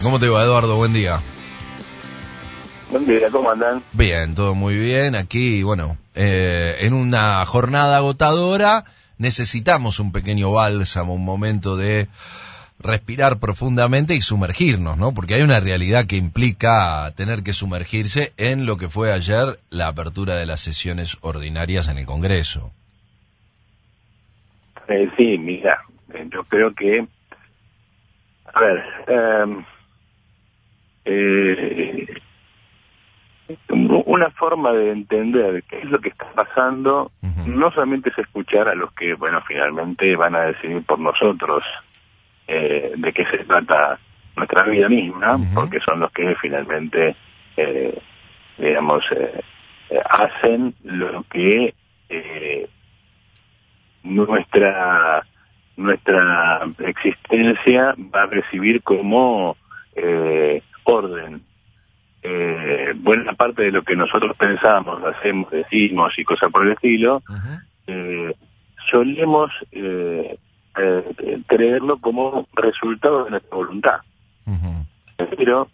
¿Cómo te va, Eduardo? Buen día. Buen día, ¿cómo andan? Bien, todo muy bien. Aquí, bueno, en una jornada agotadora necesitamos un pequeño bálsamo, un momento de respirar profundamente y sumergirnos, ¿no? Porque hay una realidad que implica tener que sumergirse en lo que fue ayer la apertura de las sesiones ordinarias en el Congreso. Sí, mira, yo creo que, a ver, una forma de entender qué es lo que está pasando, no solamente es escuchar a los que, bueno, finalmente van a decidir por nosotros de qué se trata nuestra vida misma, porque son los que finalmente, digamos, hacen lo que nuestra existencia va a recibir como orden. Buena parte de lo que nosotros pensamos, hacemos, decimos y cosas por el estilo, solemos creerlo como resultado de nuestra voluntad. Pero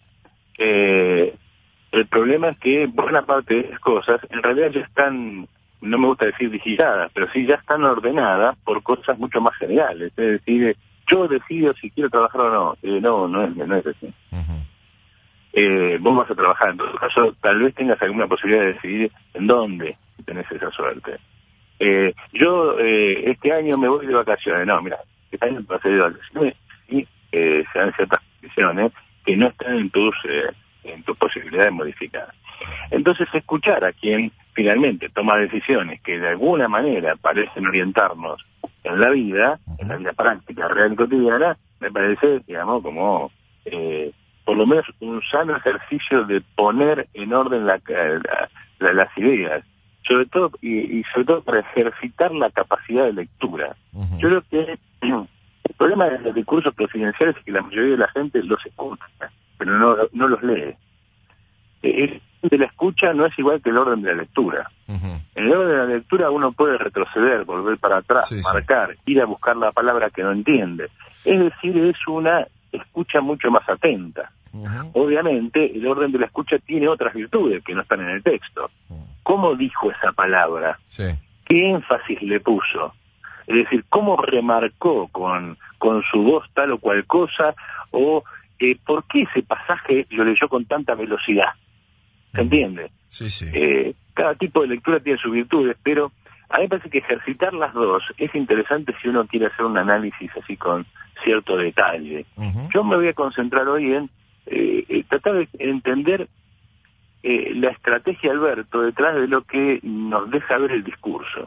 el problema es que buena parte de esas cosas en realidad ya están, no me gusta decir digitadas, pero sí ya están ordenadas por cosas mucho más generales. Es decir, yo decido si quiero trabajar o no. No es así. Vos vas a trabajar, en todo caso tal vez tengas alguna posibilidad de decidir en dónde tenés esa suerte. Yo este año me voy de vacaciones. No, mira, este año te vas a ir de vacaciones y se dan ciertas condiciones que no están en tus posibilidades de modificar. Entonces, escuchar a quien finalmente toma decisiones que de alguna manera parecen orientarnos en la vida práctica, real y cotidiana, me parece, digamos, como por lo menos un sano ejercicio de poner en orden las ideas, sobre todo y sobre todo para ejercitar la capacidad de lectura. Yo creo que el problema de los discursos presidenciales es que la mayoría de la gente los escucha, pero no los lee. El de la escucha no es igual que el orden de la lectura. En el orden de la lectura uno puede retroceder, volver para atrás, marcar, ir a buscar la palabra que no entiende. Es decir, es una escucha mucho más atenta. Obviamente, el orden de la escucha tiene otras virtudes que no están en el texto. ¿Cómo dijo esa palabra? ¿Qué énfasis le puso? Es decir, ¿cómo remarcó con su voz tal o cual cosa? ¿O por qué ese pasaje lo leyó con tanta velocidad? ¿Se entiende? Cada tipo de lectura tiene sus virtudes, pero a mí me parece que ejercitar las dos es interesante si uno quiere hacer un análisis así con cierto detalle. Yo me voy a concentrar hoy en tratar de entender la estrategia de Alberto detrás de lo que nos deja ver el discurso.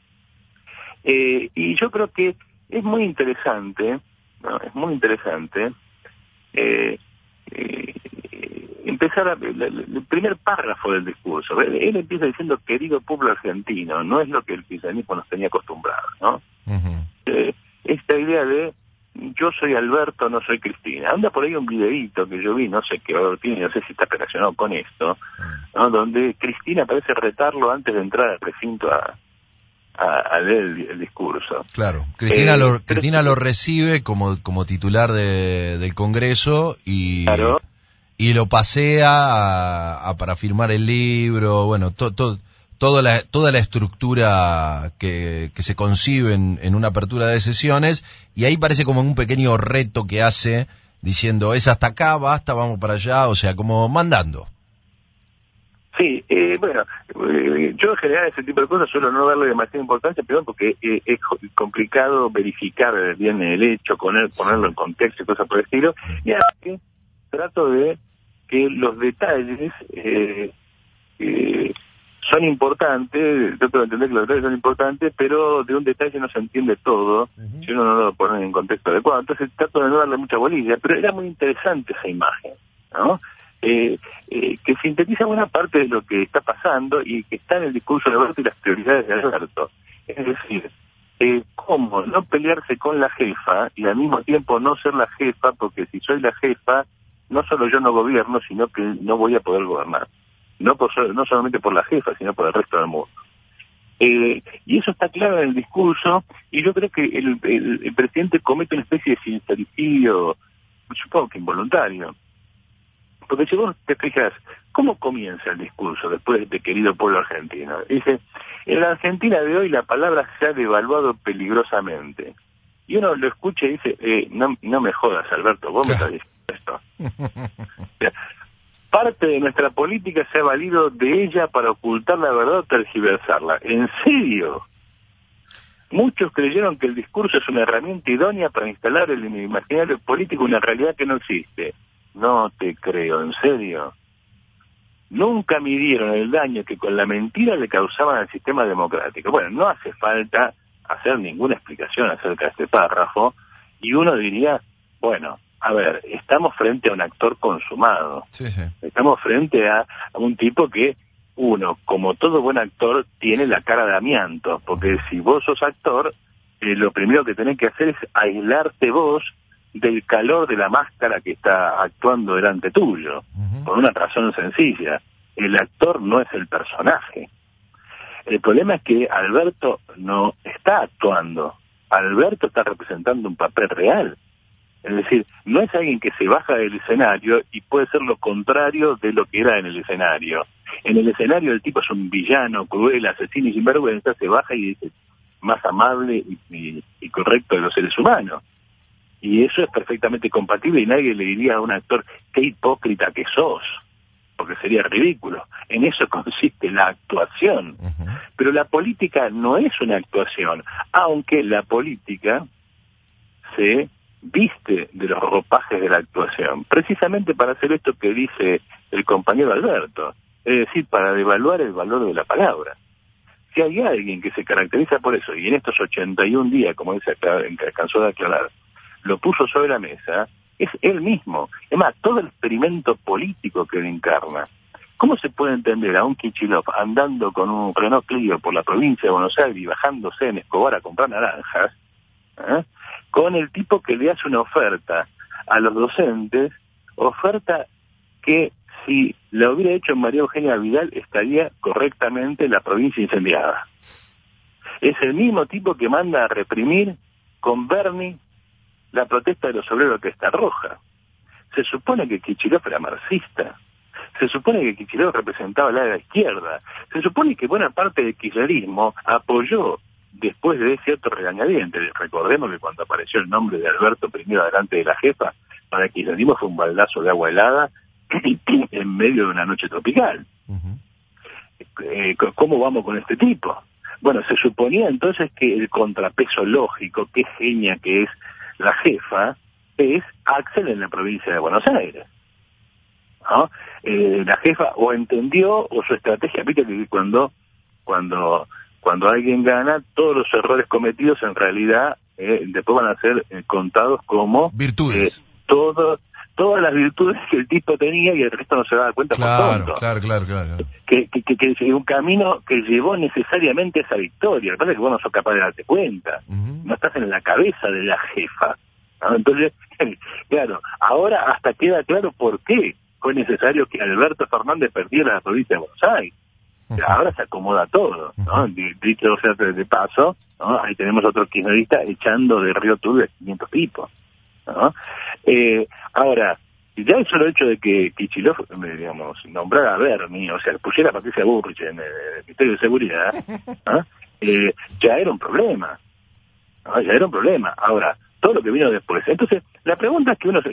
Y yo creo que es muy interesante, ¿no? Es muy interesante empezar el primer párrafo del discurso. Él empieza diciendo: querido pueblo argentino. No es lo que el kirchnerismo nos tenía acostumbrados, ¿no? Esta idea de yo soy Alberto, no soy Cristina. Anda por ahí un videíto que yo vi, no sé qué valor tiene, no sé si está relacionado con esto, ¿no? Donde Cristina parece retarlo antes de entrar al recinto a leer el discurso. Claro, Cristina lo recibe como titular del Congreso y lo pasea para firmar el libro, bueno, toda la estructura que se concibe en una apertura de sesiones, y ahí parece como un pequeño reto que hace, diciendo: es hasta acá, basta, vamos para allá, o sea, como mandando. Sí, bueno, yo en general ese tipo de cosas suelo no darle demasiada importancia, pero porque es complicado verificar bien el hecho, ponerlo en contexto y cosas por el estilo, y así trato de que los detalles son importantes, trato de entender que los detalles son importantes, pero de un detalle no se entiende todo si uno no lo pone en contexto adecuado. Entonces trato de no darle mucha bolilla, pero era muy interesante esa imagen, ¿no? Que sintetiza buena parte de lo que está pasando y que está en el discurso de Alberto y las prioridades de Alberto. Es decir, cómo no pelearse con la jefa y al mismo tiempo no ser la jefa, porque si soy la jefa, no solo yo no gobierno, sino que no voy a poder gobernar. No solamente por la jefa, sino por el resto del mundo. Y eso está claro en el discurso, y yo creo que el presidente comete una especie de sincericidio, supongo que involuntario, Porque si vos te fijas, ¿cómo comienza el discurso después de querido pueblo argentino? Dice, en la Argentina de hoy la palabra se ha devaluado peligrosamente. Y uno lo escucha y dice, no me jodas, Alberto, vos me estás diciendo esto. O sea, parte de nuestra política se ha valido de ella para ocultar la verdad o tergiversarla. ¿En serio? Muchos creyeron que el discurso es una herramienta idónea para instalar en el imaginario político una realidad que no existe. No te creo, ¿en serio? Nunca midieron el daño que con la mentira le causaban al sistema democrático. Bueno, no hace falta hacer ninguna explicación acerca de este párrafo, y uno diría, bueno, a ver, estamos frente a un actor consumado. Sí, sí. Estamos frente a un tipo que, uno, como todo buen actor, tiene la cara de amianto, porque si vos sos actor, lo primero que tenés que hacer es aislarte vos del calor de la máscara que está actuando delante tuyo, por una razón sencilla: el actor no es el personaje. El problema es que Alberto no está actuando, Alberto está representando un papel real. Es decir, no es alguien que se baja del escenario y puede ser lo contrario de lo que era en el escenario. En el escenario el tipo es un villano, cruel, asesino y sinvergüenza, se baja y dice más amable y correcto de los seres humanos. Y eso es perfectamente compatible y nadie le diría a un actor, qué hipócrita que sos, porque sería ridículo. En eso consiste la actuación. Pero la política no es una actuación, aunque la política se viste de los ropajes de la actuación, precisamente para hacer esto que dice el compañero Alberto, es decir, para devaluar el valor de la palabra. Si hay alguien que se caracteriza por eso, y en estos 81 días, como dice acá, alcanzó de aclarar, lo puso sobre la mesa, es él mismo. Es más, todo el experimento político que él encarna. ¿Cómo se puede entender a un Kicillof andando con un Renault Clio por la provincia de Buenos Aires y bajándose en Escobar a comprar naranjas, con el tipo que le hace una oferta a los docentes, oferta que si la hubiera hecho María Eugenia Vidal estaría correctamente la provincia incendiada? Es el mismo tipo que manda a reprimir con Bernie la protesta de los obreros que está roja. Se supone que Kicillof era marxista, se supone que Kicillof representaba la de la izquierda, se supone que buena parte del kirchnerismo apoyó después de cierto regañadiente. Recordemos que cuando apareció el nombre de Alberto primero delante de la jefa, para el kirchnerismo fue un baldazo de agua helada en medio de una noche tropical. ¿Cómo vamos con este tipo? Bueno, se suponía entonces que el contrapeso lógico, qué genia que es la jefa, es Axel en la provincia de Buenos Aires, ¿no? La jefa o entendió, o su estrategia, viste que cuando alguien gana, todos los errores cometidos en realidad después van a ser contados como virtudes. Todas las virtudes que el tipo tenía, y el resto no se daba cuenta. Claro, por tonto. Claro. Que un camino que llevó necesariamente a esa victoria. Lo que pasa es que vos no sos capaz de darte cuenta. No estás en la cabeza de la jefa, ¿no? Entonces, claro, ahora hasta queda claro por qué fue necesario que Alberto Fernández perdiera la provincia de Buenos Aires. Ahora se acomoda todo, ¿no? Dicho sea de paso, ¿no? Ahí tenemos otro kirchnerista echando de Río Turbio a 500 tipos, ¿no? Ahora, ya el solo hecho de que Kicillof, digamos, nombrara a Bernie, o sea, pusiera a Patricia Bullrich en el Ministerio de Seguridad, ¿no? Ya era un problema, ¿no? Ya era un problema. Ahora, todo lo que vino después. Entonces, la pregunta es que uno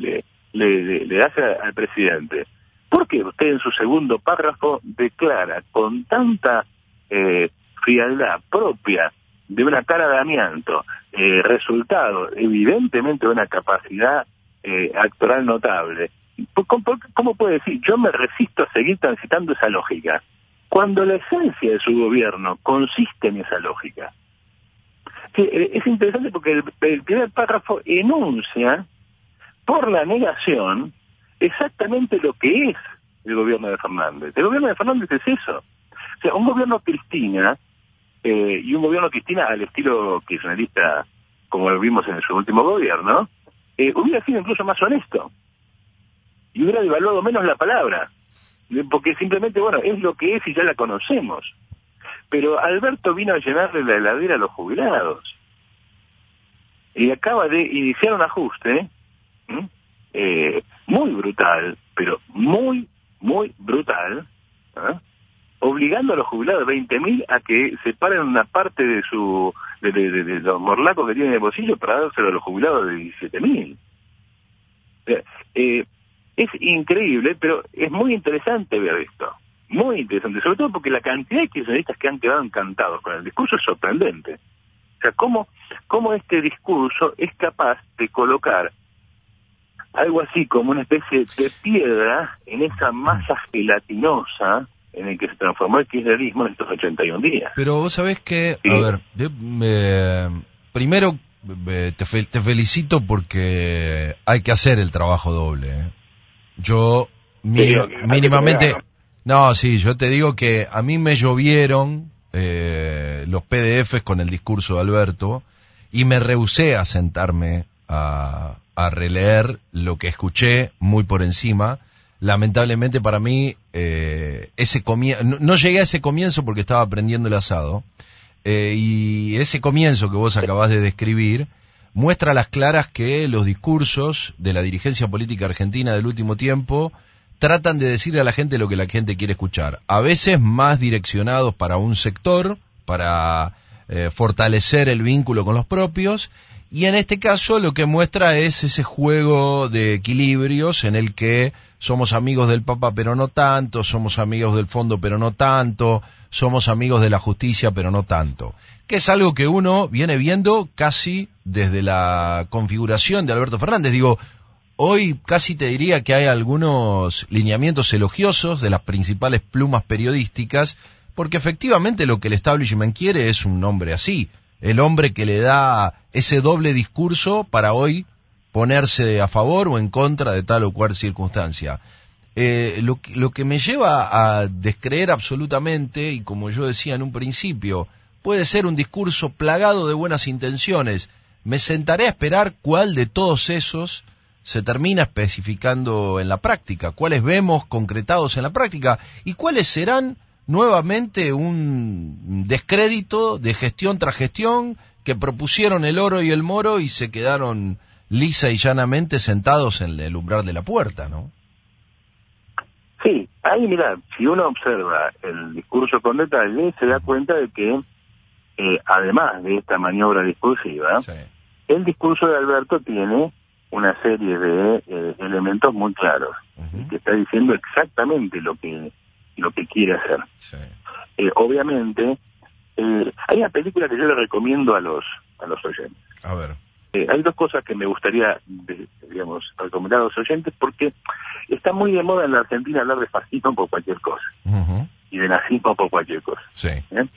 le hace al presidente: ¿por qué usted en su segundo párrafo declara con tanta frialdad propia de una cara de amianto, resultado evidentemente de una capacidad actoral notable? ¿Cómo puede decir yo me resisto a seguir transitando esa lógica, cuando la esencia de su gobierno consiste en esa lógica? Es interesante porque el primer párrafo enuncia por la negación exactamente lo que es el gobierno de Fernández. El gobierno de Fernández es eso. O sea, un gobierno Cristina, y un gobierno Cristina al estilo kirchnerista, como lo vimos en su último gobierno, hubiera sido incluso más honesto y hubiera devaluado menos la palabra, porque simplemente, bueno, es lo que es y ya la conocemos. Pero Alberto vino a llenarle la heladera a los jubilados y acaba de iniciar un ajuste muy brutal, pero muy, muy brutal, ¿eh? Obligando a los jubilados de 20.000 a que separen una parte de de los morlacos que tienen en el bolsillo para dárselo a los jubilados de 17.000. Es increíble, pero es muy interesante ver esto. Muy interesante, sobre todo porque la cantidad de kirchneristas que han quedado encantados con el discurso es sorprendente. O sea, cómo este discurso es capaz de colocar algo así como una especie de piedra en esa masa gelatinosa en el que se transformó el kirchnerismo en estos 81 días. Pero vos sabés que, sí. A ver, primero te felicito porque hay que hacer el trabajo doble. Yo mínimamente... No, sí, yo te digo que a mí me llovieron los PDFs con el discurso de Alberto y me rehusé a sentarme a releer lo que escuché muy por encima. Lamentablemente para mí no llegué a ese comienzo porque estaba prendiendo el asado, y ese comienzo que vos acabás de describir muestra a las claras que los discursos de la dirigencia política argentina del último tiempo tratan de decirle a la gente lo que la gente quiere escuchar, a veces más direccionados para un sector, para fortalecer el vínculo con los propios. Y en este caso lo que muestra es ese juego de equilibrios en el que somos amigos del Papa pero no tanto, somos amigos del fondo pero no tanto, somos amigos de la justicia pero no tanto. Que es algo que uno viene viendo casi desde la configuración de Alberto Fernández. Digo, hoy casi te diría que hay algunos lineamientos elogiosos de las principales plumas periodísticas, porque efectivamente lo que el establishment quiere es un hombre así. El hombre que le da ese doble discurso para hoy ponerse a favor o en contra de tal o cual circunstancia. Lo que me lleva a descreer absolutamente, y como yo decía en un principio, puede ser un discurso plagado de buenas intenciones. Me sentaré a esperar cuál de todos esos se termina especificando en la práctica, cuáles vemos concretados en la práctica y cuáles serán nuevamente un descrédito de gestión tras gestión que propusieron el oro y el moro y se quedaron lisa y llanamente sentados en el umbral de la puerta, ¿no? Sí, ahí mira, si uno observa el discurso con detalle, se da cuenta de que además de esta maniobra discursiva, sí, el discurso de Alberto tiene una serie de elementos muy claros, que está diciendo exactamente lo que quiere hacer. Sí. Obviamente, hay una película que yo le recomiendo a los oyentes. A ver. Hay dos cosas que me gustaría, recomendar a los oyentes, porque está muy de moda en la Argentina hablar de fascismo por cualquier cosa, y de nazismo por cualquier cosa. Sí.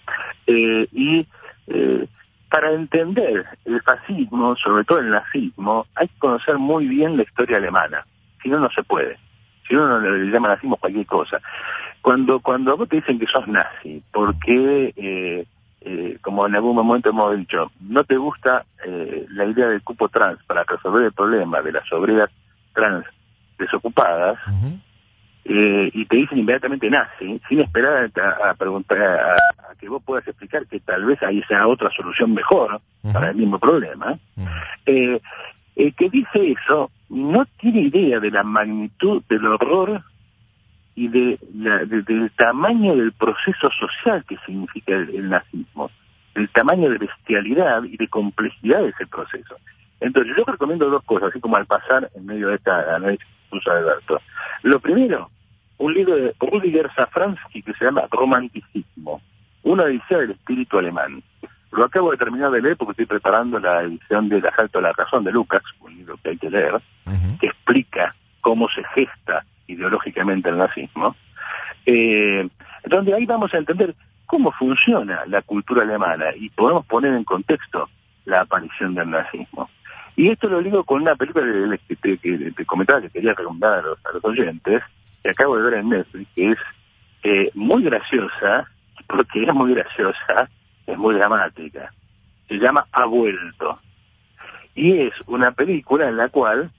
Para entender el fascismo, sobre todo el nazismo, hay que conocer muy bien la historia alemana. Si no, no se puede. Si uno no le llama nazismo cualquier cosa. Cuando vos te dicen que sos nazi, porque, como en algún momento hemos dicho, no te gusta la idea del cupo trans para resolver el problema de las obreras trans desocupadas, y te dicen inmediatamente nazi, sin esperar a preguntar a que vos puedas explicar que tal vez ahí sea otra solución mejor para el mismo problema, el que dice eso no tiene idea de la magnitud del horror y del tamaño del proceso social que significa el nazismo, del tamaño de bestialidad y de complejidad de ese proceso. Entonces yo recomiendo dos cosas, así como al pasar en medio de esta análisis de Alberto. Lo primero, un libro de Rüdiger Safransky que se llama Romanticismo, una odisea del espíritu alemán. Lo acabo de terminar de leer porque estoy preparando la edición del Asalto a la Razón de Lukács, un libro que hay que leer, que explica cómo se gesta ideológicamente el nazismo, donde ahí vamos a entender cómo funciona la cultura alemana y podemos poner en contexto la aparición del nazismo. Y esto lo digo con una película que te comentaba que quería recomendar a los oyentes, que acabo de ver en Netflix, que es muy graciosa, porque es muy graciosa, es muy dramática. Se llama Ha Vuelto. Y es una película en la cual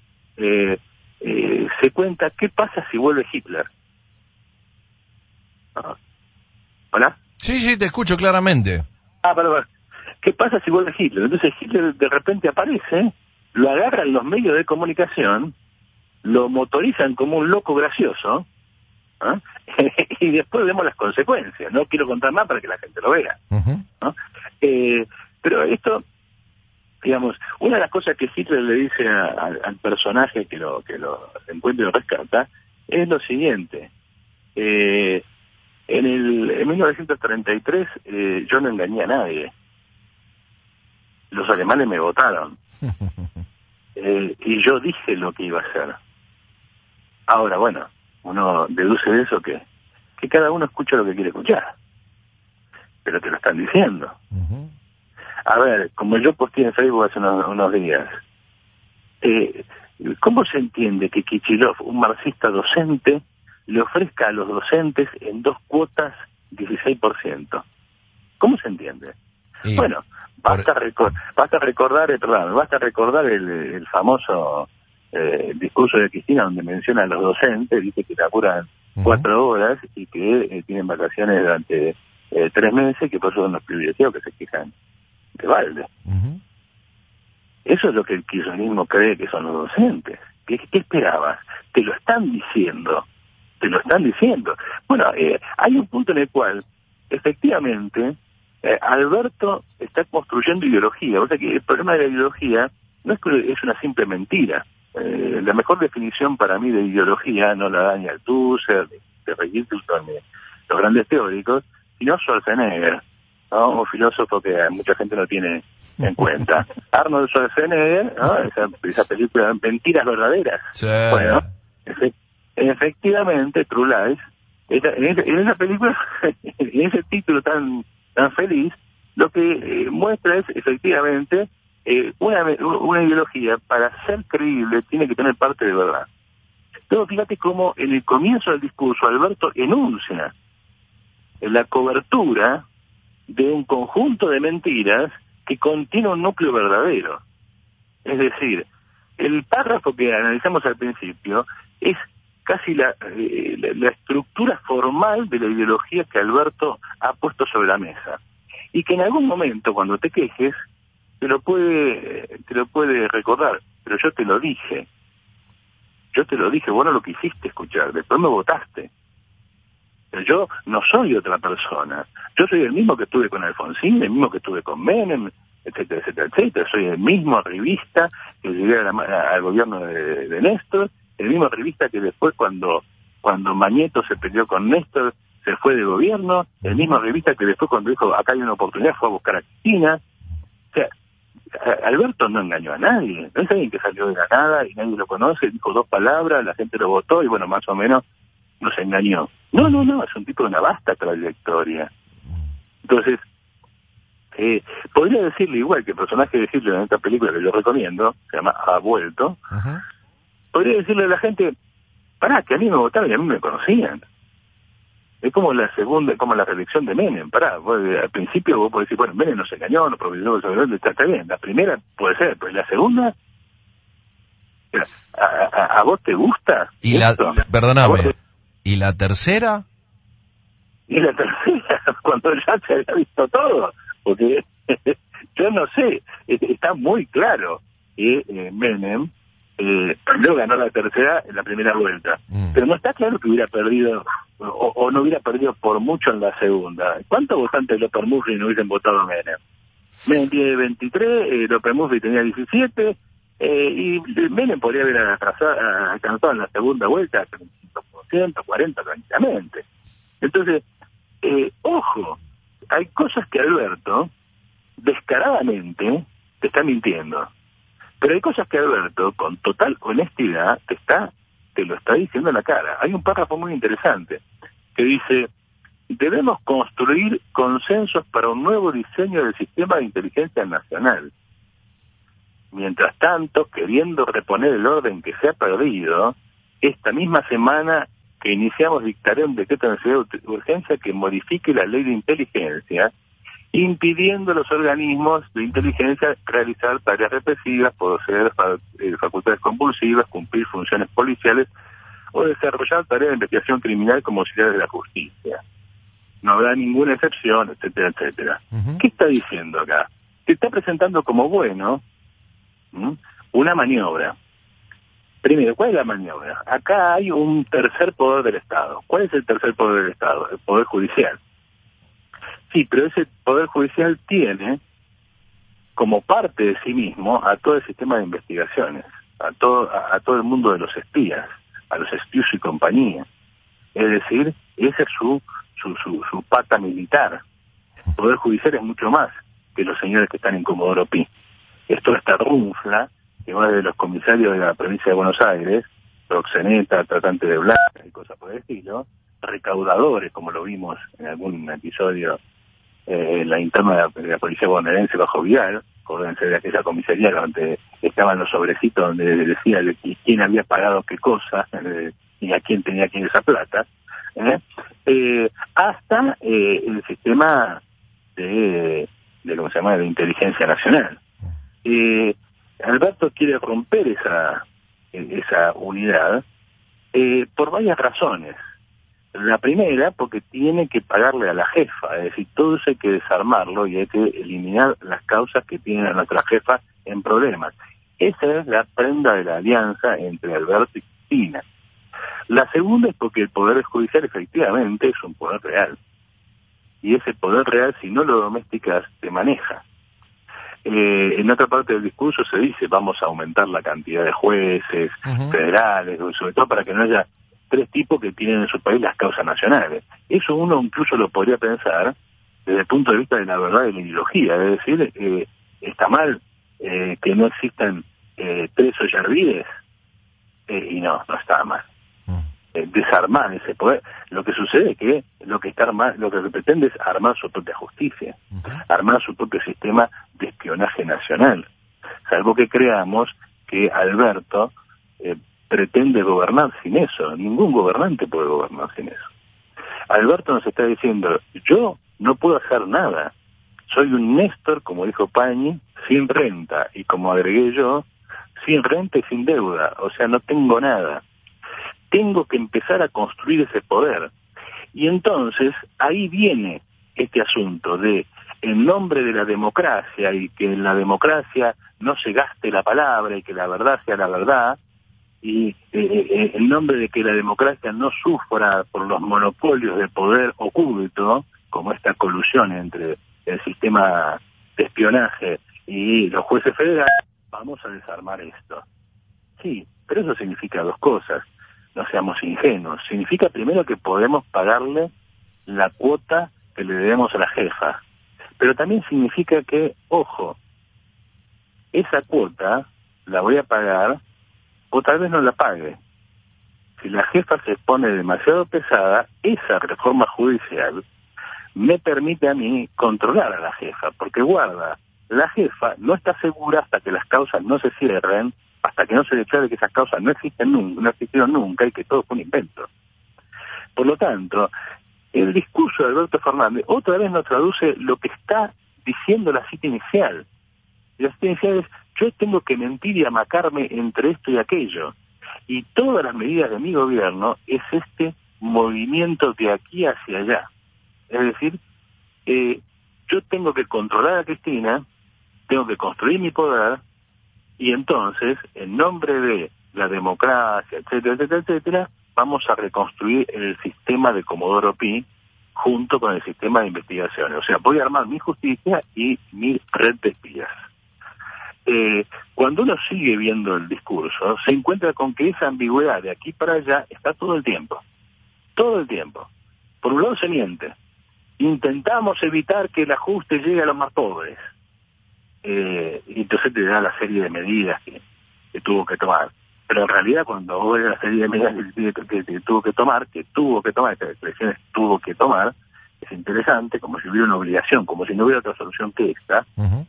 se cuenta qué pasa si vuelve Hitler. ¿Hola? Sí, te escucho claramente. Perdón. ¿Qué pasa si vuelve Hitler? Entonces Hitler de repente aparece, lo agarran los medios de comunicación lo motorizan como un loco gracioso, ¿no? Y después vemos las consecuencias. No quiero contar más para que la gente lo vea, ¿no? Pero esto, digamos, una de las cosas que Hitler le dice al personaje que lo encuentra y lo rescata es lo siguiente. En 1933 yo no engañé a nadie. Los alemanes me votaron. Y yo dije lo que iba a hacer. Ahora, bueno, uno deduce de eso que cada uno escucha lo que quiere escuchar. Pero te lo están diciendo. A ver, como yo posteé en Facebook hace unos días, ¿cómo se entiende que Kichilov, un marxista docente, le ofrezca a los docentes en 2 cuotas 16%? ¿Cómo se entiende? Bueno, basta recordar el famoso discurso de Cristina, donde menciona a los docentes, dice que laburan 4 horas y que tienen vacaciones durante 3 meses, que por eso son los privilegiados que se quejan de balde. Eso es lo que el kirchnerismo cree que son los docentes. ¿Qué esperabas? Te lo están diciendo. Bueno, hay un punto en el cual, efectivamente, Alberto está construyendo ideología. O sea que el problema de la ideología no es que es una simple mentira. La mejor definición para mí de ideología no la da ni Althusser, ni Richardson, ni los grandes teóricos, sino Schwarzenegger, ¿no? Un filósofo que mucha gente no tiene en cuenta. Arnold Schwarzenegger, ¿no? Esa película Mentiras Verdaderas. Sí. Bueno, efectivamente, True Lies, en esa película, en ese título tan feliz, lo que muestra es efectivamente una ideología. Para ser creíble tiene que tener parte de verdad. Pero fíjate cómo en el comienzo del discurso Alberto enuncia la cobertura de un conjunto de mentiras que contiene un núcleo verdadero. Es decir, el párrafo que analizamos al principio es casi la estructura formal de la ideología que Alberto ha puesto sobre la mesa. Y que en algún momento, cuando te quejes, te lo puede recordar. Pero yo te lo dije, vos no lo quisiste escuchar, después me votaste. Pero yo no soy otra persona. Yo soy el mismo que estuve con Alfonsín, el mismo que estuve con Menem, etcétera, etcétera, etcétera. Soy el mismo arribista que llegué al gobierno de Néstor, el mismo arribista que después cuando Mañeto se peleó con Néstor se fue de gobierno, el mismo arribista que después cuando dijo acá hay una oportunidad fue a buscar a Cristina. O sea, Alberto no engañó a nadie, no es alguien que salió de la nada y nadie lo conoce, dijo 2 palabras, la gente lo votó y bueno, más o menos nos engañó. No, es un tipo de una vasta trayectoria. Entonces, podría decirle igual que el personaje de Hitler en esta película que yo recomiendo, se llama Ha Vuelto, podría decirle a la gente, pará, que a mí me votaron y a mí me conocían. Es como la reelección de Menem, pará, al principio vos podés decir, bueno, Menem nos engañó, nos proveyó, está bien, la primera puede ser, pero la segunda, ¿a vos te gusta? Perdóname, ¿y la tercera? Y la tercera, cuando ya se había visto todo, porque yo no sé, está muy claro que Menem primero ganó la tercera en la primera vuelta, pero no está claro que hubiera perdido o no hubiera perdido por mucho en la segunda. ¿Cuántos votantes de López Murphy no hubiesen votado a Menem? Menem tiene 23, López Murphy tenía 17, y Menem podría haber alcanzado en la segunda vuelta 35%, 40% tranquilamente. Entonces, ojo, hay cosas que Alberto descaradamente te está mintiendo, pero hay cosas que Alberto con total honestidad te lo está diciendo en la cara. Hay un párrafo muy interesante que dice: debemos construir consensos para un nuevo diseño del sistema de inteligencia nacional. Mientras tanto, queriendo reponer el orden que se ha perdido, esta misma semana que iniciamos dictaré un decreto de necesidad de urgencia que modifique la ley de inteligencia, impidiendo a los organismos de inteligencia realizar tareas represivas, poseer facultades compulsivas, cumplir funciones policiales o desarrollar tareas de investigación criminal como auxiliares de la justicia. No habrá ninguna excepción, etcétera, etcétera. ¿Qué está diciendo acá? Te está presentando como bueno una maniobra Primero, ¿cuál es la maniobra? Acá hay un tercer poder del Estado. ¿Cuál es el tercer poder del Estado? El Poder Judicial. Sí, pero ese Poder Judicial tiene como parte de sí mismo a todo el sistema de investigaciones, a todo el mundo de los espías, a los espías y compañía. Es decir, esa es su pata militar. El Poder Judicial es mucho más que los señores que están en Comodoro Pi. Esto esta runfla que va de los comisarios de la provincia de Buenos Aires, proxeneta, tratante de blancas y cosas por el estilo, recaudadores, como lo vimos en algún episodio en la interna de la policía bonaerense bajo Vidal. Acuérdense de aquella comisaría donde estaban los sobrecitos donde decía quién había pagado qué cosa y a quién tenía quién esa plata, hasta el sistema de ¿cómo se llama?, de inteligencia nacional. Alberto quiere romper esa unidad por varias razones. La primera, porque tiene que pagarle a la jefa, es decir, todo eso hay que desarmarlo y hay que eliminar las causas que tienen a nuestra jefa en problemas. Esa es la prenda de la alianza entre Alberto y Cristina. La segunda es porque el Poder Judicial efectivamente es un poder real. Y ese poder real, si no lo domesticas, te maneja. En otra parte del discurso se dice vamos a aumentar la cantidad de jueces federales, sobre todo para que no haya 3 tipos que tienen en su país las causas nacionales. Eso uno incluso lo podría pensar desde el punto de vista de la verdad y la ideología, es decir, está mal que no existan 3 Ollarvides, y no está mal. Desarmar ese poder. Lo que sucede es que lo que pretende es armar su propia justicia, armar su propio sistema de espionaje nacional, salvo que creamos que Alberto pretende gobernar sin eso. Ningún gobernante puede gobernar sin eso. Alberto nos está diciendo, yo no puedo hacer nada, soy un Néstor, como dijo Pañi, sin renta, y como agregué yo, sin renta y sin deuda, o sea, no tengo nada. Tengo que empezar a construir ese poder. Y entonces ahí viene este asunto de, en nombre de la democracia, y que en la democracia no se gaste la palabra y que la verdad sea la verdad, y en nombre de que la democracia no sufra por los monopolios de poder oculto, como esta colusión entre el sistema de espionaje y los jueces federales, vamos a desarmar esto. Sí, pero eso significa 2 cosas. No seamos ingenuos. Significa primero que podemos pagarle la cuota que le debemos a la jefa. Pero también significa que, ojo, esa cuota la voy a pagar o tal vez no la pague. Si la jefa se pone demasiado pesada, esa reforma judicial me permite a mí controlar a la jefa, porque guarda, la jefa no está segura hasta que las causas no se cierren, hasta que no se declare que esas causas no existieron nunca y que todo fue un invento. Por lo tanto, el discurso de Alberto Fernández otra vez nos traduce lo que está diciendo la cita inicial. Y la cita inicial es, yo tengo que mentir y amacarme entre esto y aquello. Y todas las medidas de mi gobierno es este movimiento de aquí hacia allá. Es decir, yo tengo que controlar a Cristina, tengo que construir mi poder, y entonces, en nombre de la democracia, etcétera, etcétera, etcétera, vamos a reconstruir el sistema de Comodoro Pi junto con el sistema de investigaciones. O sea, voy a armar mi justicia y mi red de espías. Cuando uno sigue viendo el discurso, se encuentra con que esa ambigüedad de aquí para allá está todo el tiempo. Todo el tiempo. Por un lado se miente. Intentamos evitar que el ajuste llegue a los más pobres. Y entonces te da la serie de medidas que tuvo que tomar. Pero en realidad cuando vos ves la serie de medidas que tuvo que tomar, esta expresión tuvo que tomar, es interesante, como si hubiera una obligación, como si no hubiera otra solución que esta.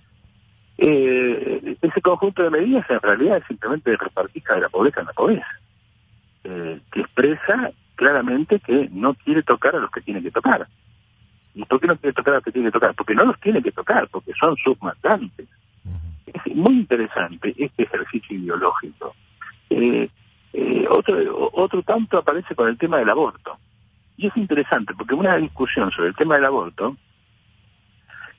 Ese conjunto de medidas en realidad es simplemente repartija de la pobreza en la pobreza, que expresa claramente que no quiere tocar a los que tiene que tocar. ¿Y por qué no quiere tocar a los que tiene que tocar? Porque no los tiene que tocar, porque son sus mandantes. Es muy interesante este ejercicio ideológico. Otro tanto aparece con el tema del aborto. Y es interesante, porque una discusión sobre el tema del aborto,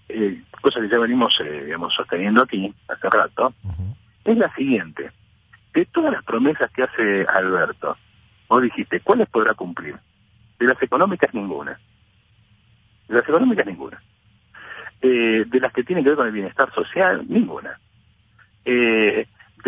cosa que ya venimos sosteniendo aquí hace rato, es la siguiente. de todas las promesas que hace Alberto, vos dijiste, ¿cuáles podrá cumplir? De las económicas, ninguna. De las económicas, ninguna. De las que tienen que ver con el bienestar social, ninguna. De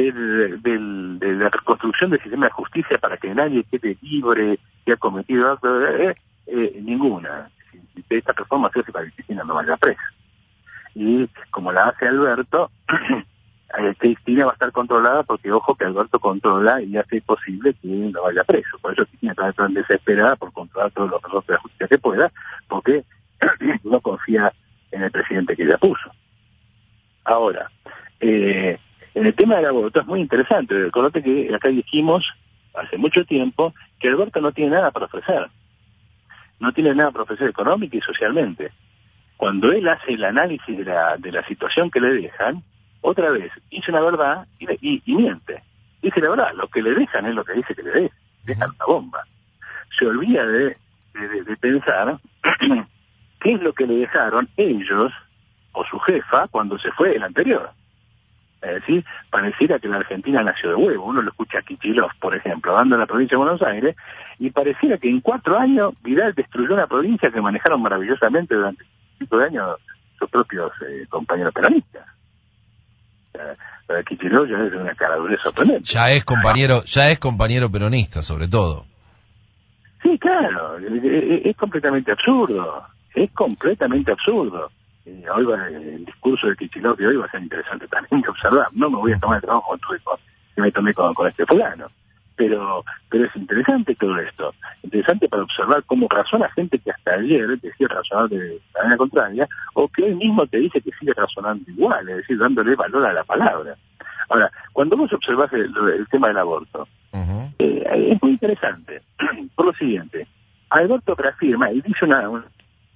la reconstrucción del sistema de justicia para que nadie quede libre que ha cometido actos, ninguna. Esta reforma se hace para que Cristina no vaya presa. Y como la hace Alberto, Cristina va a estar controlada porque, ojo, que Alberto controla y hace posible que no vaya preso. Por eso Cristina está tan desesperada por controlar todos los recursos de la justicia que pueda, porque no confía en el presidente que ella puso. Ahora, en el tema del aborto es muy interesante. Recordate que acá dijimos hace mucho tiempo que Alberto no tiene nada para ofrecer. No tiene nada para ofrecer económica y socialmente. Cuando él hace el análisis de la situación que le dejan, otra vez dice una verdad y miente. Dice la verdad, lo que le dejan es lo que dice que le dejan una bomba. Se olvida de pensar qué es lo que le dejaron ellos o su jefa cuando se fue el anterior. Es decir, pareciera que la Argentina nació de huevo. Uno lo escucha a Kicillof, por ejemplo, hablando de la provincia de Buenos Aires, y pareciera que en 4 años Vidal destruyó una provincia que manejaron maravillosamente durante 5 años sus propios compañeros peronistas. Para Kicillof ya es una caradurez sorprendente. Ya es compañero peronista, sobre todo. Sí, claro, es completamente absurdo. Es completamente absurdo. Hoy el discurso de Kicillof de hoy va a ser interesante también de observar. No me voy a tomar el trabajo que me tomé con este fulano. Pero es interesante todo esto. Interesante para observar cómo razona gente que hasta ayer decía razonar de la manera contraria, o que hoy mismo te dice que sigue razonando igual, es decir, dándole valor a la palabra. Ahora, cuando vos observás el tema del aborto, es muy interesante. Por lo siguiente, Alberto reafirma y dice una...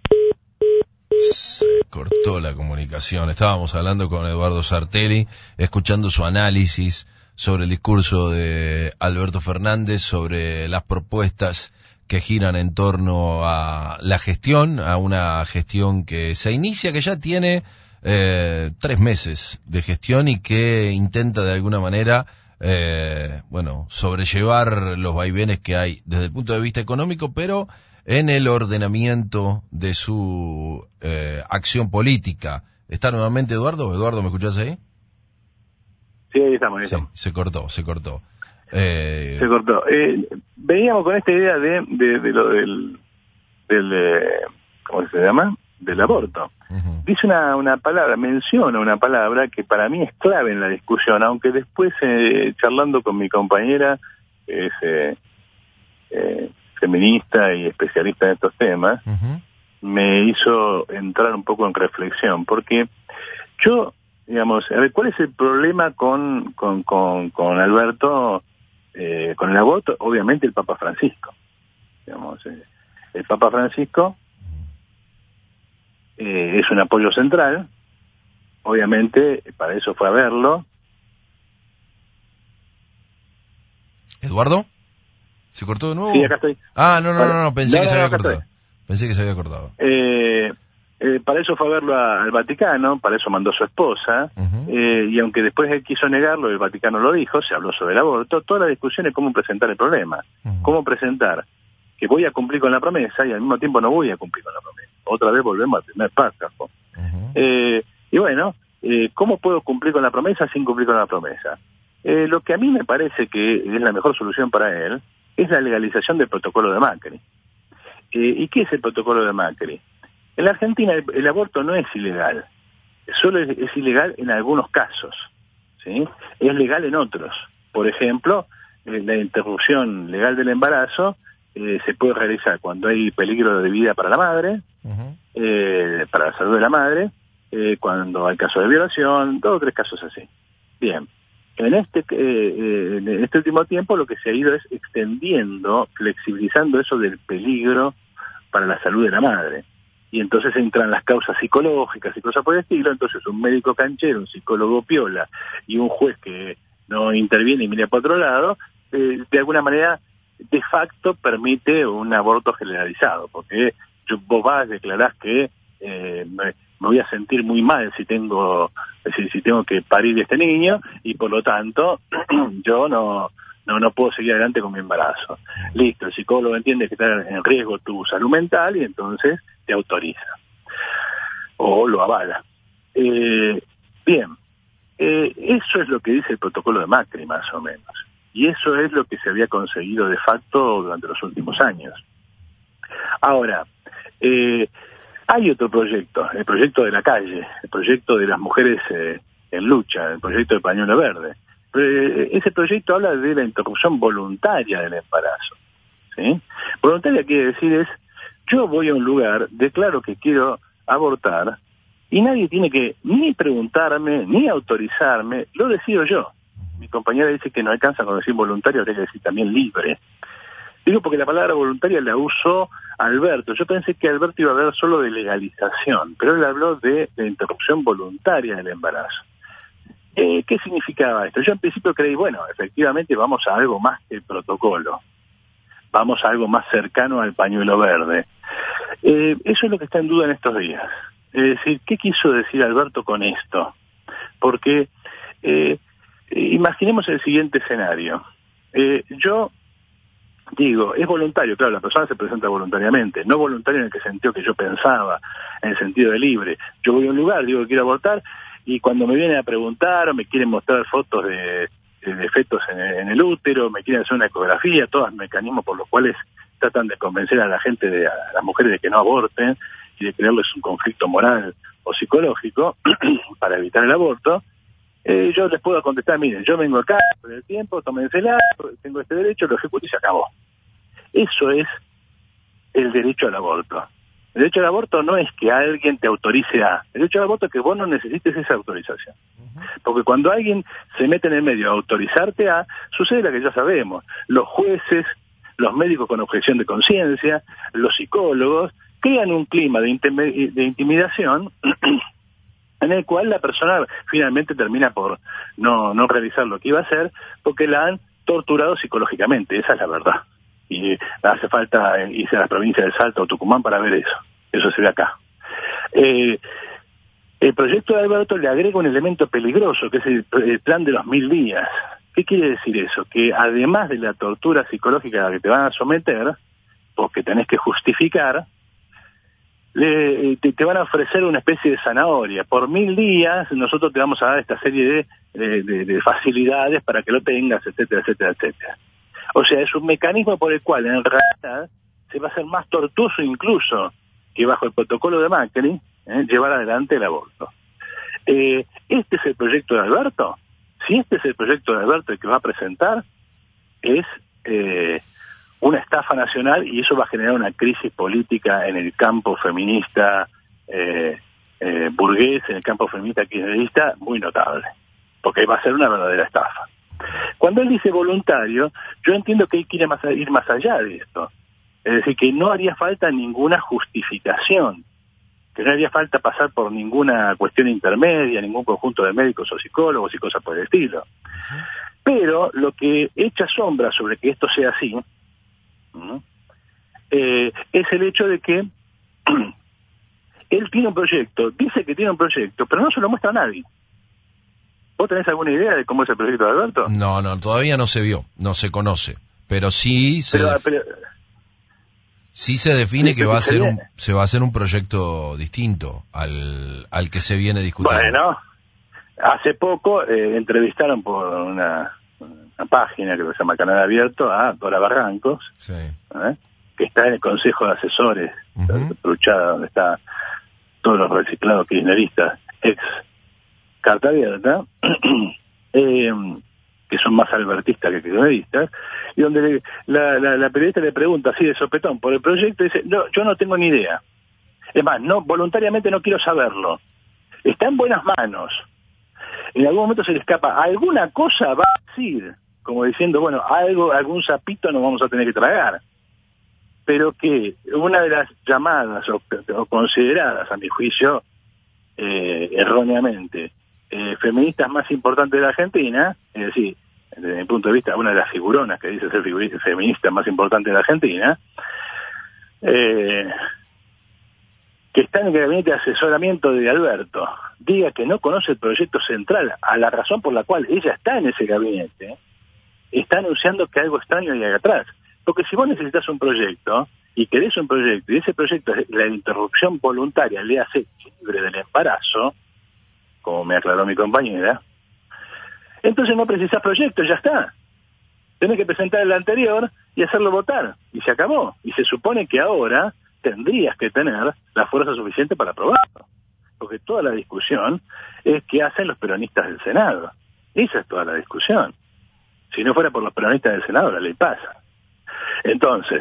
Se cortó la comunicación. Estábamos hablando con Eduardo Sartelli, escuchando su análisis sobre el discurso de Alberto Fernández, sobre las propuestas que giran en torno a la gestión, a una gestión que se inicia, que ya tiene 3 meses de gestión y que intenta de alguna manera sobrellevar los vaivenes que hay desde el punto de vista económico, pero en el ordenamiento de su acción política. ¿Está nuevamente Eduardo? Eduardo, ¿me escuchás ahí? Sí, ahí estamos. Sí, se cortó. Se cortó. Veníamos con esta idea de lo del ¿cómo se llama? Del aborto. Uh-huh. Dice una palabra, menciona una palabra que para mí es clave en la discusión, aunque después charlando con mi compañera, que es feminista y especialista en estos temas, uh-huh, me hizo entrar un poco en reflexión, porque yo, digamos, a ver, ¿cuál es el problema con Alberto, con el aborto? Obviamente el Papa Francisco. Digamos, el Papa Francisco es un apoyo central, obviamente para eso fue a verlo. ¿Eduardo? ¿Se cortó de nuevo? Sí, acá estoy. No, pensé que se había cortado. Pensé que se había cortado. Para eso fue a verlo al Vaticano, para eso mandó a su esposa, uh-huh, y aunque después él quiso negarlo, el Vaticano lo dijo, se habló sobre el aborto, toda la discusión es cómo presentar el problema, uh-huh, cómo presentar que voy a cumplir con la promesa y al mismo tiempo no voy a cumplir con la promesa. Otra vez volvemos al primer párrafo. Uh-huh. Y bueno, ¿cómo puedo cumplir con la promesa sin cumplir con la promesa? Lo que a mí me parece que es la mejor solución para él es la legalización del protocolo de Macri. ¿Y qué es el protocolo de Macri? En la Argentina el aborto no es ilegal, solo es ilegal en algunos casos, ¿sí? Es legal en otros. Por ejemplo, la interrupción legal del embarazo se puede realizar cuando hay peligro de vida para la madre, uh-huh, para la salud de la madre, cuando hay casos de violación, 2 o 3 casos así. Bien. En este último tiempo lo que se ha ido es extendiendo, flexibilizando eso del peligro para la salud de la madre. Y entonces entran las causas psicológicas y cosas por el estilo. Entonces un médico canchero, un psicólogo piola y un juez que no interviene y mira para otro lado, de alguna manera, de facto, permite un aborto generalizado. Porque vos vas, declarás que me voy a sentir muy mal si tengo Es decir, si tengo que parir este niño y por lo tanto yo no puedo seguir adelante con mi embarazo. Listo, el psicólogo entiende que está en riesgo tu salud mental y entonces te autoriza o lo avala. Bien, eso es lo que dice el protocolo de Macri, más o menos. Y eso es lo que se había conseguido de facto durante los últimos años. Ahora, hay otro proyecto, el proyecto de la calle, el proyecto de las mujeres en lucha, el proyecto de Pañuelo Verde. Ese proyecto habla de la interrupción voluntaria del embarazo, ¿sí? Voluntaria quiere decir yo voy a un lugar, declaro que quiero abortar y nadie tiene que ni preguntarme, ni autorizarme, lo decido yo. Mi compañera dice que no alcanza con decir voluntario, habría que decir también libre. Digo porque la palabra voluntaria la usó Alberto. Yo pensé que Alberto iba a hablar solo de legalización, pero él habló de interrupción voluntaria del embarazo. ¿Qué significaba esto? Yo en principio creí, bueno, efectivamente vamos a algo más que el protocolo. Vamos a algo más cercano al pañuelo verde. Eso es lo que está en duda en estos días. Es decir, ¿qué quiso decir Alberto con esto? Porque imaginemos el siguiente escenario. Yo digo, es voluntario, claro, la persona se presenta voluntariamente, no voluntario en el que sentido que yo pensaba, en el sentido de libre. Yo voy a un lugar, digo que quiero abortar, y cuando me vienen a preguntar o me quieren mostrar fotos de fetos en el útero, me quieren hacer una ecografía, todos mecanismos por los cuales tratan de convencer a la gente, a las mujeres de que no aborten y de crearles un conflicto moral o psicológico para evitar el aborto, yo les puedo contestar, miren, yo vengo acá por el tiempo, tómensela, tengo este derecho, lo ejecuto y se acabó. Eso es el derecho al aborto. El derecho al aborto no es que alguien te autorice a... El derecho al aborto es que vos no necesites esa autorización. Porque cuando alguien se mete en el medio a autorizarte a, sucede lo que ya sabemos. Los jueces, los médicos con objeción de conciencia, los psicólogos, crean un clima de intimidación en el cual la persona finalmente termina por no realizar lo que iba a hacer porque la han torturado psicológicamente. Esa es la verdad. Y hace falta irse a las provincias de Salta o Tucumán para ver eso. Eso se ve acá. El proyecto de Alberto le agrega un elemento peligroso, que es el plan de los 1000 días. ¿Qué quiere decir eso? Que además de la tortura psicológica a la que te van a someter, porque tenés que justificar, te van a ofrecer una especie de zanahoria. Por 1000 días nosotros te vamos a dar esta serie de facilidades para que lo tengas, etcétera, etcétera, etcétera. O sea, es un mecanismo por el cual en realidad se va a hacer más tortuoso incluso que bajo el protocolo de Macri llevar adelante el aborto. ¿Este es el proyecto de Alberto? Si este es el proyecto de Alberto el que va a presentar, es una estafa nacional y eso va a generar una crisis política en el campo feminista burgués, en el campo feminista kirchnerista muy notable, porque va a ser una verdadera estafa. Cuando él dice voluntario, yo entiendo que él quiere ir más allá de esto. Es decir, que no haría falta ninguna justificación, que no haría falta pasar por ninguna cuestión intermedia, ningún conjunto de médicos o psicólogos y cosas por el estilo. Pero lo que echa sombra sobre que esto sea así es el hecho de que él tiene un proyecto, dice que tiene un proyecto, pero no se lo muestra a nadie. ¿Vos tenés alguna idea de cómo es el proyecto de Alberto? No, todavía no se vio, no se conoce, pero sí sí se define que se va a hacer un proyecto distinto al que se viene discutiendo. Bueno, hace poco entrevistaron por una página que se llama Canal Abierto a Dora Barrancos, sí, que está en el Consejo de Asesores, Truchada, donde está todos los reciclados kirchneristas, ex Carta Abierta, que son más albertistas que kirchneristas, y donde la periodista le pregunta así de sopetón por el proyecto, y dice, no, yo no tengo ni idea. Es más, voluntariamente no quiero saberlo. Está en buenas manos. En algún momento se le escapa, alguna cosa va a decir, como diciendo, bueno, algún sapito nos vamos a tener que tragar. Pero que una de las llamadas o consideradas, a mi juicio, erróneamente, feministas más importantes de la Argentina, es decir, desde mi punto de vista, una de las figuronas que dice ser feminista más importante de la Argentina, que que está en el gabinete de asesoramiento de Alberto, diga que no conoce el proyecto central, a la razón por la cual ella está en ese gabinete, está anunciando que algo extraño hay atrás. Porque si vos necesitas un proyecto, y querés un proyecto, y ese proyecto es la interrupción voluntaria, le hace libre del embarazo, como me aclaró mi compañera, entonces no precisás proyecto, ya está. Tenés que presentar el anterior y hacerlo votar, y se acabó. Y se supone que ahora tendrías que tener la fuerza suficiente para aprobarlo. Porque toda la discusión es qué hacen los peronistas del Senado. Esa es toda la discusión. Si no fuera por los peronistas del Senado, la ley pasa. Entonces,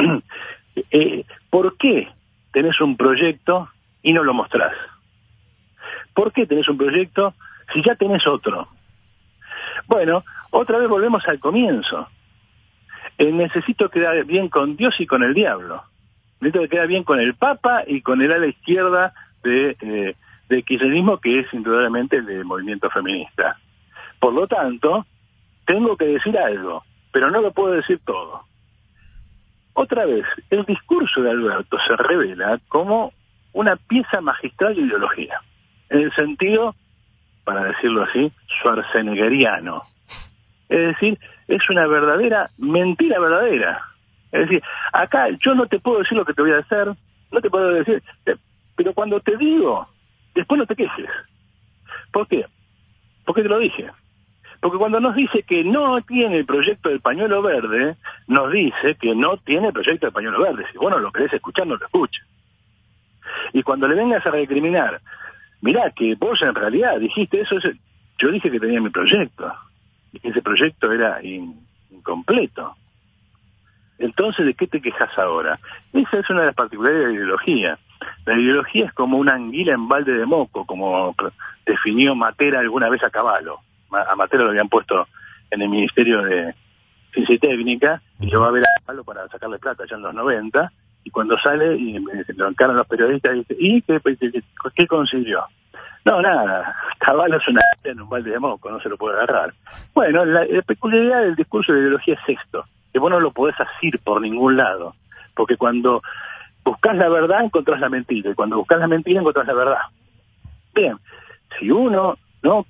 ¿por qué tenés un proyecto y no lo mostrás? ¿Por qué tenés un proyecto si ya tenés otro? Bueno, otra vez volvemos al comienzo. Necesito quedar bien con Dios y con el diablo. Necesito quedar bien con el Papa y con el ala izquierda de kirchnerismo, que es indudablemente el del movimiento feminista. Por lo tanto, tengo que decir algo, pero no lo puedo decir todo. Otra vez, el discurso de Alberto se revela como una pieza magistral de ideología, en el sentido, para decirlo así, schwarzeneggeriano. Es decir, es una verdadera mentira verdadera. Es decir, acá yo no te puedo decir lo que te voy a hacer, no te puedo decir, pero cuando te digo, después no te quejes. ¿Por qué? Porque te lo dije. Porque cuando nos dice que no tiene el proyecto del pañuelo verde, nos dice que no tiene el proyecto del pañuelo verde. Si vos no lo querés escuchar, no lo escuches. Y cuando le vengas a recriminar, mirá que vos en realidad dijiste eso, yo dije que tenía mi proyecto, y que ese proyecto era incompleto. Entonces, ¿de qué te quejas ahora? Esa es una de las particularidades de la ideología. La ideología es como una anguila en balde de moco, como definió Matera alguna vez a Cavallo. A Matera lo habían puesto en el Ministerio de Ciencia y Técnica, y yo va a ver a Cavallo para sacarle plata allá en los 90, y cuando sale, y lo encaran los periodistas, y dice, ¿y qué consiguió? No, nada, Cavallo es una anguila en un balde de moco, no se lo puede agarrar. Bueno, la peculiaridad del discurso de la ideología es esto, que vos no lo podés asir por ningún lado, porque cuando buscás la verdad encontrás la mentira, y cuando buscás la mentira encontrás la verdad. Bien, si uno no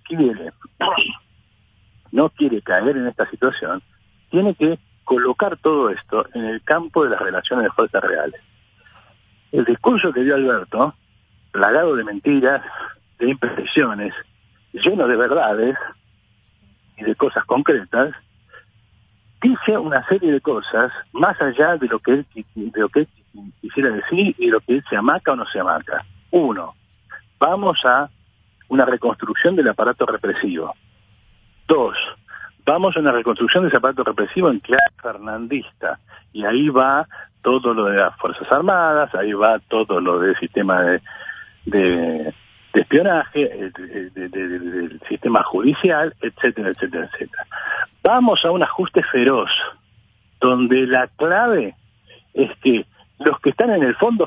quiere caer en esta situación, tiene que colocar todo esto en el campo de las relaciones de fuerzas reales. El discurso que dio Alberto, plagado de mentiras, de imprecisiones, lleno de verdades y de cosas concretas, dice una serie de cosas más allá de lo que él quisiera decir y de lo que él se amaca o no se amaca. Uno, vamos a una reconstrucción del aparato represivo. Dos, vamos a una reconstrucción de ese aparato represivo en clave fernandista. Y ahí va todo lo de las Fuerzas Armadas, ahí va todo lo del sistema de espionaje, del sistema judicial, etcétera, etcétera, etcétera. Vamos a un ajuste feroz, donde la clave es que los que están en el fondo,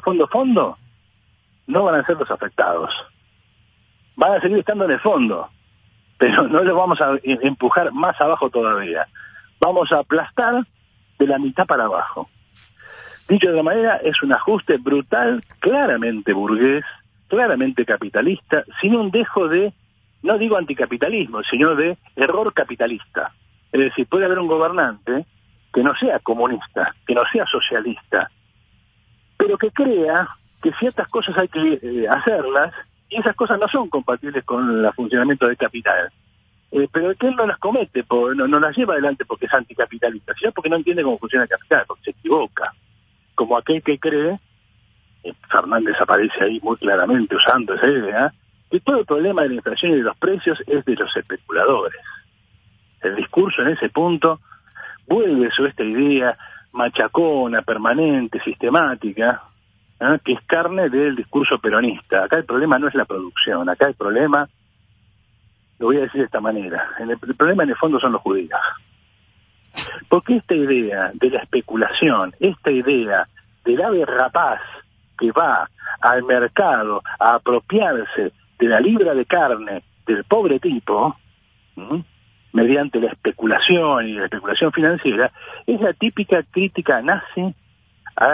no van a ser los afectados. Van a seguir estando en el fondo, pero no los vamos a empujar más abajo todavía. Vamos a aplastar de la mitad para abajo. Dicho de otra manera, es un ajuste brutal, claramente burgués, claramente capitalista, sin un dejo de, no digo anticapitalismo, sino de error capitalista. Es decir, puede haber un gobernante que no sea comunista, que no sea socialista, pero que crea que ciertas cosas hay que hacerlas, y esas cosas no son compatibles con el funcionamiento del capital. Pero que él no las comete, no las lleva adelante porque es anticapitalista, sino porque no entiende cómo funciona el capital, porque se equivoca. Como aquel que cree, Fernández aparece ahí muy claramente usando esa idea, que todo el problema de la inflación y de los precios es de los especuladores. El discurso en ese punto vuelve sobre esta idea machacona, permanente, sistemática, que es carne del discurso peronista. Acá el problema no es la producción, acá el problema, lo voy a decir de esta manera, el problema en el fondo son los judíos. Porque esta idea de la especulación, esta idea del ave rapaz que va al mercado a apropiarse de la libra de carne del pobre tipo, mediante la especulación y la especulación financiera, es la típica crítica nazi a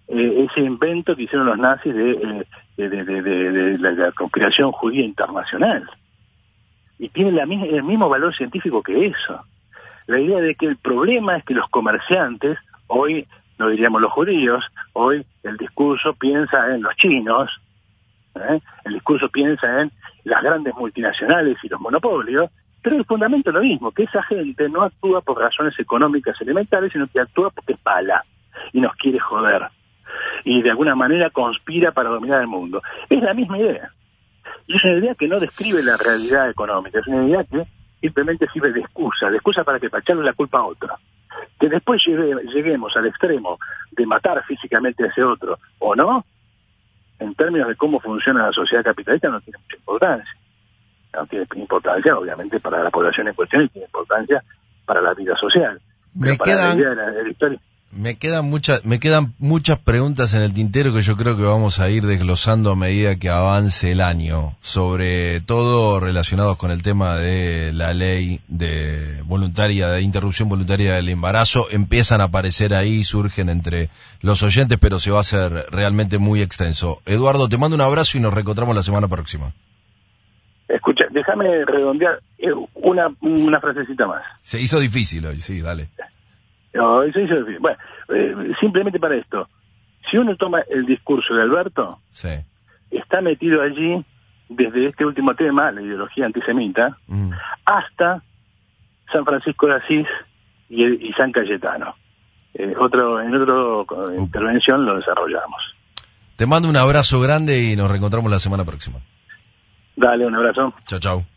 ese invento que hicieron los nazis de la conspiración judía internacional. Y tiene el mismo valor científico que eso. La idea de que el problema es que los comerciantes, hoy no diríamos los judíos, hoy el discurso piensa en los chinos, el discurso piensa en las grandes multinacionales y los monopolios, pero el fundamento es lo mismo, que esa gente no actúa por razones económicas elementales, sino que actúa porque es mala y nos quiere joder. Y de alguna manera conspira para dominar el mundo. Es la misma idea. Y es una idea que no describe la realidad económica, es una idea que simplemente sirve de excusa para que echarle la culpa a otro. Que después lleguemos al extremo de matar físicamente a ese otro, o no, en términos de cómo funciona la sociedad capitalista no tiene mucha importancia. No tiene importancia, obviamente, para la población en cuestión y tiene importancia para la vida social. Me quedan muchas preguntas en el tintero que yo creo que vamos a ir desglosando a medida que avance el año, sobre todo relacionados con el tema de la ley de interrupción voluntaria del embarazo. Empiezan a aparecer ahí, surgen entre los oyentes, pero se va a hacer realmente muy extenso. Eduardo, te mando un abrazo y nos reencontramos la semana próxima. Escucha, déjame redondear una frasecita más. Se hizo difícil hoy, sí, dale. No, eso hizo difícil. Bueno, simplemente para esto, si uno toma el discurso de Alberto, sí, está metido allí desde este último tema, la ideología antisemita, hasta San Francisco de Asís y San Cayetano. En otra intervención lo desarrollamos. Te mando un abrazo grande y nos reencontramos la semana próxima. Dale, un abrazo. Chao, chao.